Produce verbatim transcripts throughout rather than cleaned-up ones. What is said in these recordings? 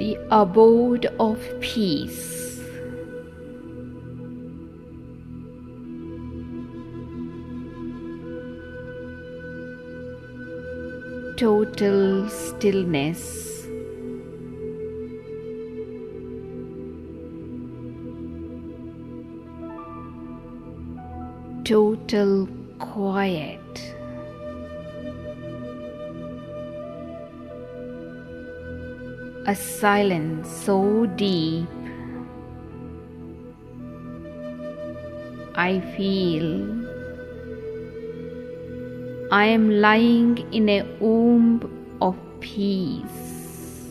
the abode of peace. Total stillness. Total quiet. A silence so deep, I feel I am lying in a womb of peace.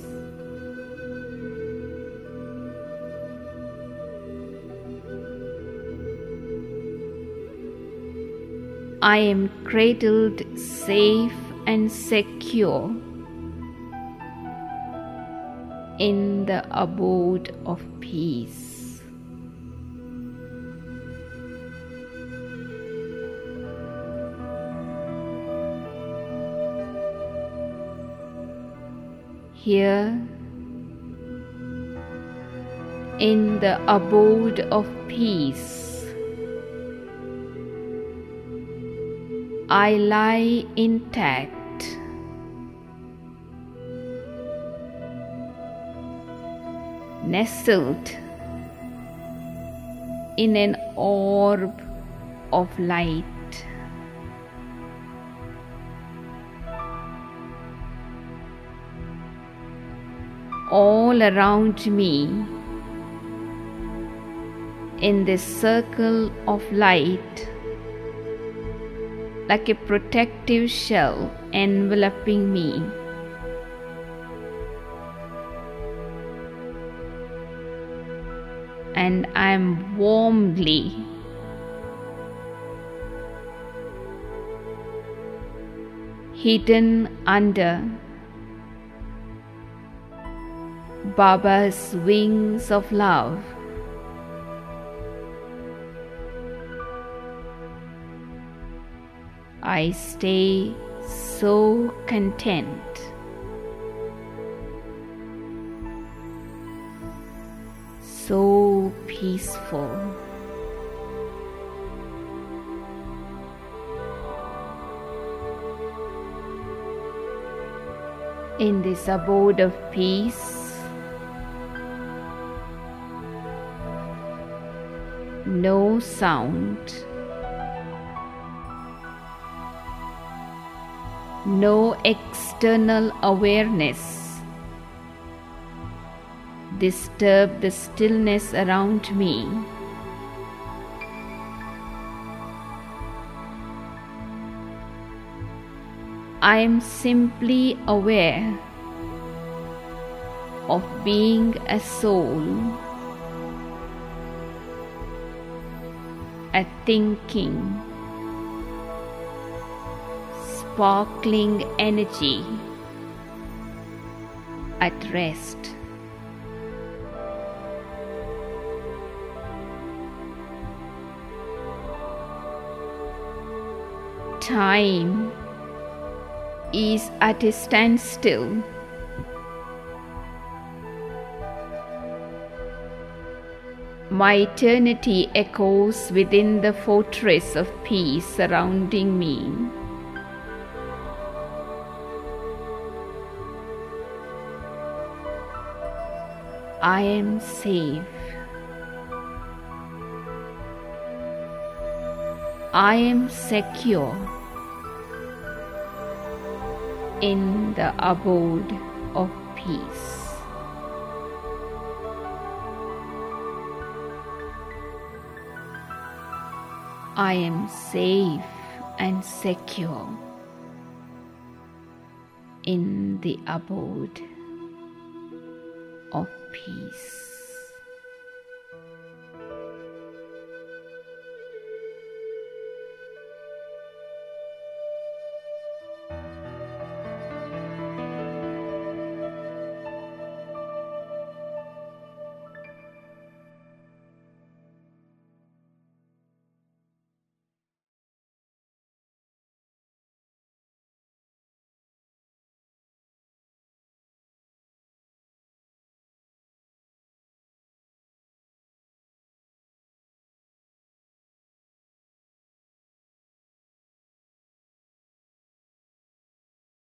I am cradled safe and secure in the abode of peace. Here, in the abode of peace, I lie intact, nestled in an orb of light. All around me, in this circle of light, like a protective shell enveloping me. And I am warmly hidden under Baba's wings of love. I stay so content, so peaceful. In this abode of peace, no sound, no external awareness disturb the stillness around me. I am simply aware of being a soul, a thinking, sparkling energy at rest. Time is at a standstill. My eternity echoes within the fortress of peace surrounding me. I am safe. I am secure in the abode of peace. I am safe and secure in the abode of peace.